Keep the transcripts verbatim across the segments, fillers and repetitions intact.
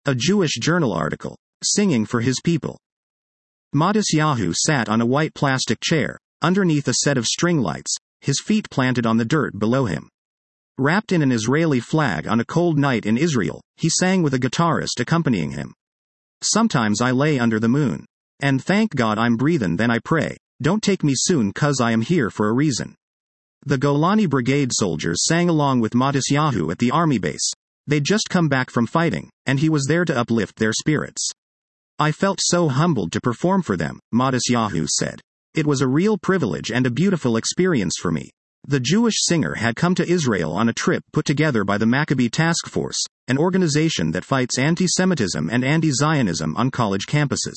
A Jewish journal article. Singing for his people. Matisyahu sat on a white plastic chair, underneath a set of string lights, his feet planted on the dirt below him. Wrapped in an Israeli flag on a cold night in Israel, he sang with a guitarist accompanying him. Sometimes I lay under the moon. And thank God I'm breathin', then I pray, don't take me soon 'cause I am here for a reason. The Golani Brigade soldiers sang along with Matisyahu at the army base. They'd just come back from fighting, and he was there to uplift their spirits. I felt so humbled to perform for them, Matisyahu said. It was a real privilege and a beautiful experience for me. The Jewish singer had come to Israel on a trip put together by the Maccabee Task Force, an organization that fights anti-Semitism and anti-Zionism on college campuses.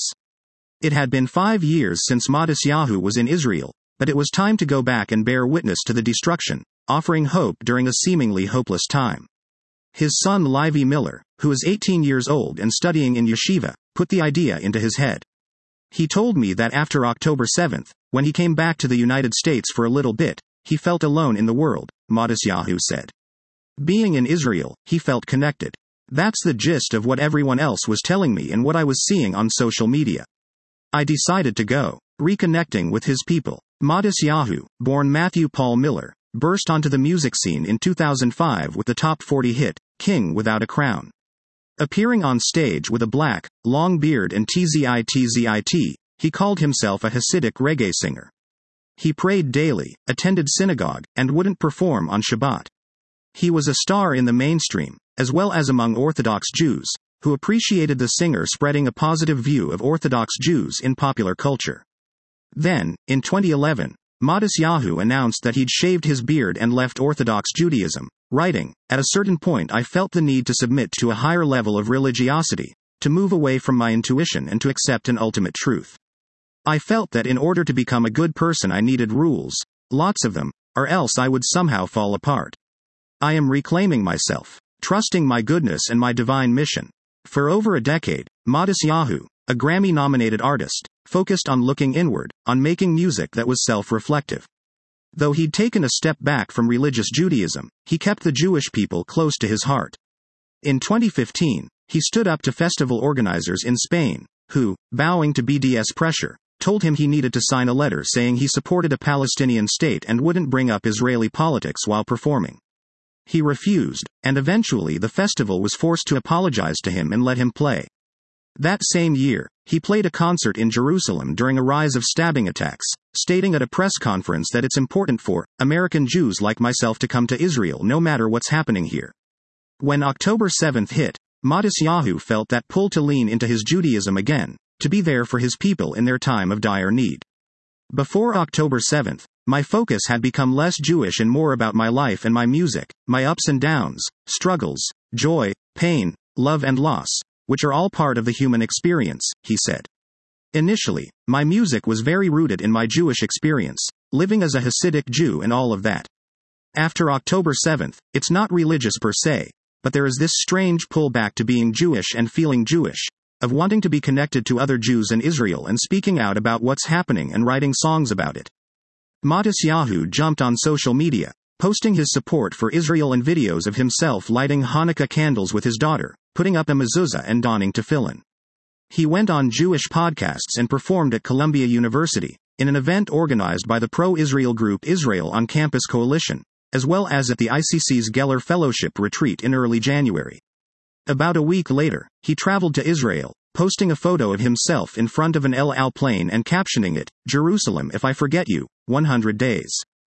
It had been five years since Matisyahu was in Israel, but it was time to go back and bear witness to the destruction, offering hope during a seemingly hopeless time. His son Livy Miller, who is eighteen years old and studying in yeshiva, put the idea into his head. He told me that after October seventh, when he came back to the United States for a little bit, he felt alone in the world, Matisyahu said. Being in Israel, he felt connected. That's the gist of what everyone else was telling me and what I was seeing on social media. I decided to go. Reconnecting with his people. Matisyahu, born Matthew Paul Miller, burst onto the music scene in two thousand five with the top forty hit, King Without a Crown. Appearing on stage with a black, long beard and tzit tzit, he called himself a Hasidic reggae singer. He prayed daily, attended synagogue, and wouldn't perform on Shabbat. He was a star in the mainstream, as well as among Orthodox Jews, who appreciated the singer spreading a positive view of Orthodox Jews in popular culture. Then, in twenty eleven, Matisyahu announced that he'd shaved his beard and left Orthodox Judaism, writing, "At a certain point I felt the need to submit to a higher level of religiosity, to move away from my intuition and to accept an ultimate truth. I felt that in order to become a good person I needed rules, lots of them, or else I would somehow fall apart. I am reclaiming myself, trusting my goodness and my divine mission." For over a decade, Matisyahu, a Grammy-nominated artist, focused on looking inward, on making music that was self-reflective. Though he'd taken a step back from religious Judaism, he kept the Jewish people close to his heart. In twenty fifteen, he stood up to festival organizers in Spain, who, bowing to B D S pressure, told him he needed to sign a letter saying he supported a Palestinian state and wouldn't bring up Israeli politics while performing. He refused, and eventually the festival was forced to apologize to him and let him play. That same year, he played a concert in Jerusalem during a rise of stabbing attacks, stating at a press conference that it's important for American Jews like myself to come to Israel no matter what's happening here. When October seventh hit, Matisyahu felt that pull to lean into his Judaism again, to be there for his people in their time of dire need. Before October seventh, my focus had become less Jewish and more about my life and my music, my ups and downs, struggles, joy, pain, love and loss, which are all part of the human experience, he said. Initially, my music was very rooted in my Jewish experience, living as a Hasidic Jew and all of that. After October seventh, it's not religious per se, but there is this strange pull back to being Jewish and feeling Jewish, of wanting to be connected to other Jews in Israel and speaking out about what's happening and writing songs about it. Matisyahu jumped on social media, posting his support for Israel and videos of himself lighting Hanukkah candles with his daughter, putting up a mezuzah and donning tefillin. He went on Jewish podcasts and performed at Columbia University, in an event organized by the pro-Israel group Israel on Campus Coalition, as well as at the I C C's Geller Fellowship retreat in early January. About a week later, he traveled to Israel, posting a photo of himself in front of an El Al plane and captioning it, "Jerusalem if I forget you, one hundred days.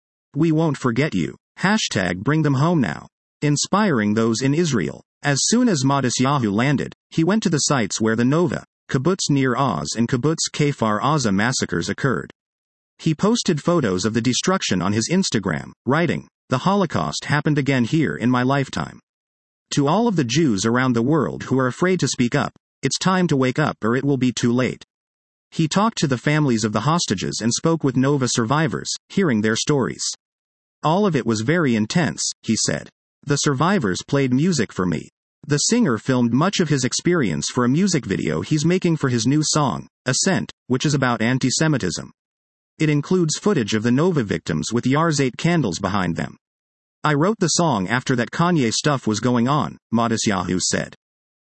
We won't forget you. Hashtag bring them home now." Inspiring those in Israel. As soon as Matisyahu landed, he went to the sites where the Nova, Kibbutz Nir Oz and Kibbutz Kfar Aza massacres occurred. He posted photos of the destruction on his Instagram, writing, "The Holocaust happened again here in my lifetime. To all of the Jews around the world who are afraid to speak up, it's time to wake up or it will be too late." He talked to the families of the hostages and spoke with Nova survivors, hearing their stories. "All of it was very intense," he said. "The survivors played music for me." The singer filmed much of his experience for a music video he's making for his new song, Ascent, which is about anti-Semitism. It includes footage of the Nova victims with Yarzeit candles behind them. "I wrote the song after that Kanye stuff was going on," Matisyahu said.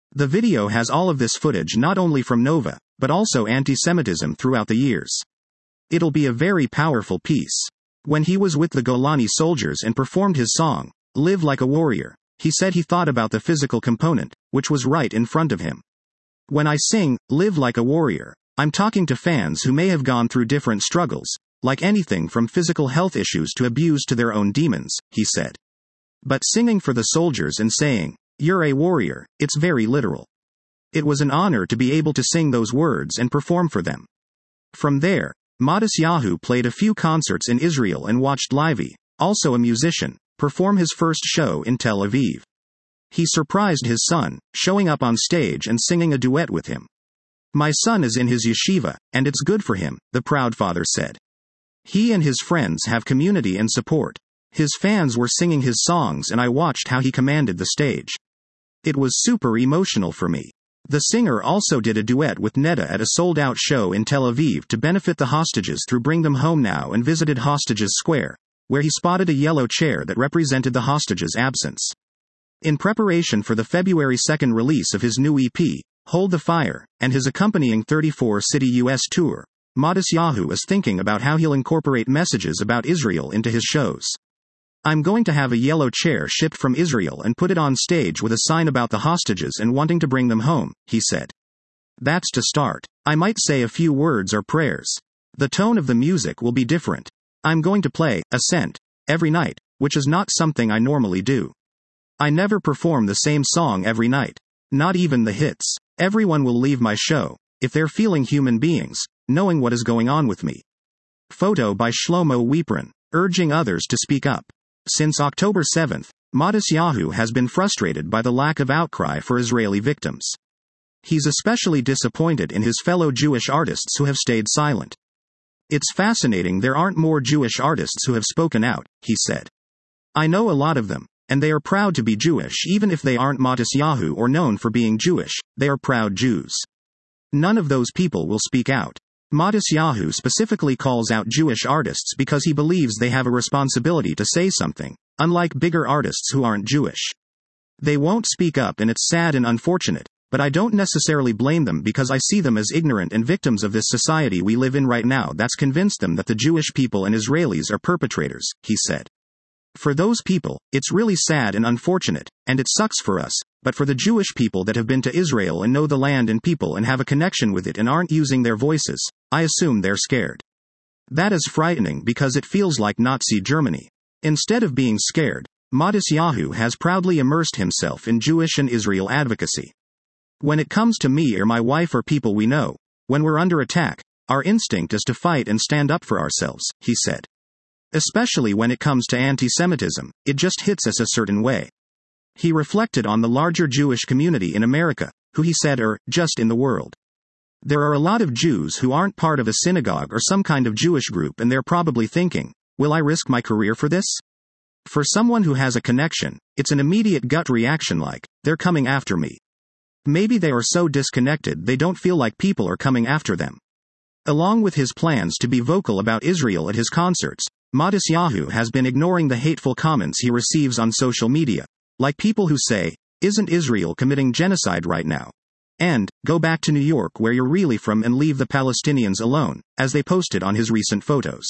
The video has all of this footage not only from Nova, but also anti-Semitism throughout the years. It'll be a very powerful piece. When he was with the Golani soldiers and performed his song, Live Like a Warrior, he said he thought about the physical component, which was right in front of him. When I sing, Live Like a Warrior, I'm talking to fans who may have gone through different struggles, like anything from physical health issues to abuse to their own demons, he said. But singing for the soldiers and saying, you're a warrior, it's very literal. It was an honor to be able to sing those words and perform for them. From there, Matisyahu played a few concerts in Israel and watched Livy, also a musician, perform his first show in Tel Aviv. He surprised his son, showing up on stage and singing a duet with him. My son is in his yeshiva, and it's good for him, the proud father said. He and his friends have community and support. His fans were singing his songs and I watched how he commanded the stage. It was super emotional for me. The singer also did a duet with Netta at a sold-out show in Tel Aviv to benefit the hostages through Bring Them Home Now and visited Hostages Square, where he spotted a yellow chair that represented the hostages' absence. In preparation for the February second release of his new E P, Hold the Fire, and his accompanying thirty-four city U S tour, Matisyahu is thinking about how he'll incorporate messages about Israel into his shows. I'm going to have a yellow chair shipped from Israel and put it on stage with a sign about the hostages and wanting to bring them home, he said. That's to start. I might say a few words or prayers. The tone of the music will be different. I'm going to play Ascent every night, which is not something I normally do. I never perform the same song every night. Not even the hits. Everyone will leave my show, if they're feeling human beings, knowing what is going on with me. Photo by Shlomo Weeprin, urging others to speak up. Since October seventh, Matisyahu has been frustrated by the lack of outcry for Israeli victims. He's especially disappointed in his fellow Jewish artists who have stayed silent. It's fascinating there aren't more Jewish artists who have spoken out, he said. I know a lot of them, and they are proud to be Jewish even if they aren't Matisyahu or known for being Jewish, they are proud Jews. None of those people will speak out. Matisyahu specifically calls out Jewish artists because he believes they have a responsibility to say something, unlike bigger artists who aren't Jewish. They won't speak up and it's sad and unfortunate, but I don't necessarily blame them because I see them as ignorant and victims of this society we live in right now that's convinced them that the Jewish people and Israelis are perpetrators, he said. For those people, it's really sad and unfortunate, and it sucks for us, but for the Jewish people that have been to Israel and know the land and people and have a connection with it and aren't using their voices, I assume they're scared. That is frightening because it feels like Nazi Germany. Instead of being scared, Matisyahu has proudly immersed himself in Jewish and Israel advocacy. When it comes to me or my wife or people we know, when we're under attack, our instinct is to fight and stand up for ourselves, he said. Especially when it comes to anti-Semitism, it just hits us a certain way. He reflected on the larger Jewish community in America, who he said are just in the world. There are a lot of Jews who aren't part of a synagogue or some kind of Jewish group and they're probably thinking, will I risk my career for this? For someone who has a connection, it's an immediate gut reaction like, they're coming after me. Maybe they are so disconnected they don't feel like people are coming after them. Along with his plans to be vocal about Israel at his concerts, Matisyahu has been ignoring the hateful comments he receives on social media, like people who say, isn't Israel committing genocide right now? And, go back to New York where you're really from and leave the Palestinians alone, as they posted on his recent photos.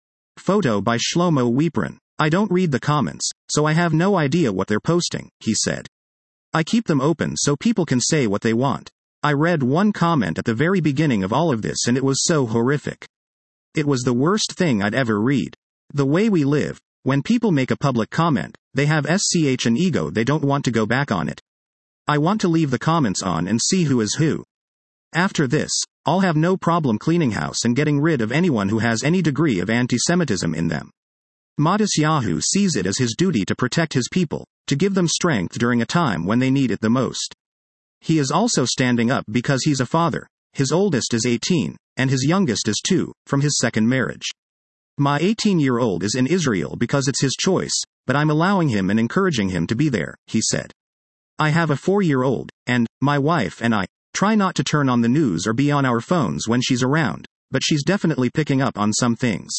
Photo by Shlomo Weeprin. I don't read the comments, so I have no idea what they're posting, he said. I keep them open so people can say what they want. I read one comment at the very beginning of all of this and it was so horrific. It was the worst thing I'd ever read. The way we live, when people make a public comment, they have such an ego they don't want to go back on it. I want to leave the comments on and see who is who. After this, I'll have no problem cleaning house and getting rid of anyone who has any degree of anti-Semitism in them. Matisyahu sees it as his duty to protect his people, to give them strength during a time when they need it the most. He is also standing up because he's a father. His oldest is eighteen, and his youngest is two, from his second marriage. My eighteen-year-old is in Israel because it's his choice, but I'm allowing him and encouraging him to be there, he said. I have a four-year-old, and, my wife and I, try not to turn on the news or be on our phones when she's around, but she's definitely picking up on some things.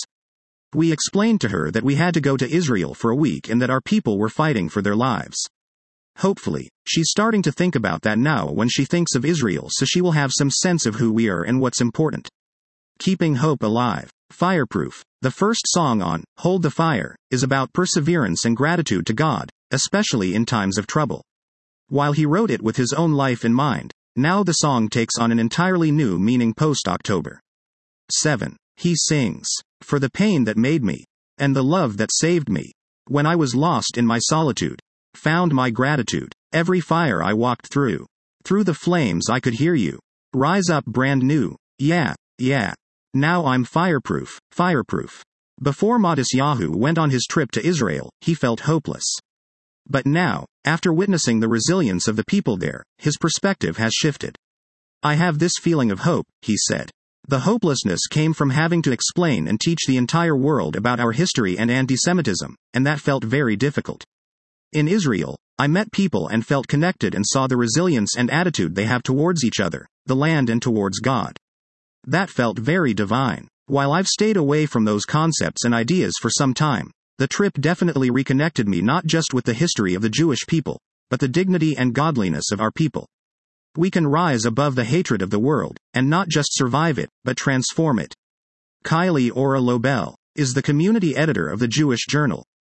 We explained to her that we had to go to Israel for a week and that our people were fighting for their lives. Hopefully, she's starting to think about that now when she thinks of Israel, so she will have some sense of who we are and what's important. Keeping hope alive. Fireproof. The first song on Hold the Fire is about perseverance and gratitude to God, especially in times of trouble. While he wrote it with his own life in mind, now the song takes on an entirely new meaning post-October. seven. He sings, "For the pain that made me, and the love that saved me, when I was lost in my solitude, found my gratitude. Every fire I walked through, through the flames I could hear you, rise up brand new, yeah, yeah. Now I'm fireproof, fireproof." Before Matisyahu went on his trip to Israel, he felt hopeless. But now, after witnessing the resilience of the people there, his perspective has shifted. "I have this feeling of hope," he said. "The hopelessness came from having to explain and teach the entire world about our history and anti-Semitism, and that felt very difficult. In Israel, I met people and felt connected and saw the resilience and attitude they have towards each other, the land and towards God. That felt very divine. While I've stayed away from those concepts and ideas for some time, the trip definitely reconnected me not just with the history of the Jewish people, but the dignity and godliness of our people. We can rise above the hatred of the world, and not just survive it, but transform it." Kylie Ora Lobel is the community editor of the Jewish Journal.